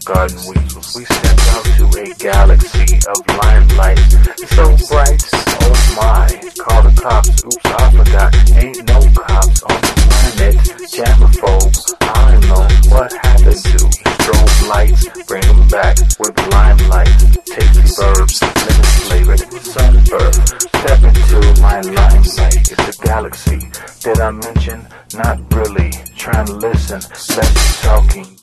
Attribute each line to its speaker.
Speaker 1: garden weasels. We stepped out to a galaxy of limelight. It's so bright, oh my. Call the cops, oops, I forgot. Ain't no cops on the planet. Jamaphobe, I don't know what happened to strobe lights. Bring them back with limelight. Tasty verbs, lemon flavored sunburn. Step into my limelight. It's a galaxy. Did I mention? Not really. Trying to listen, less talking.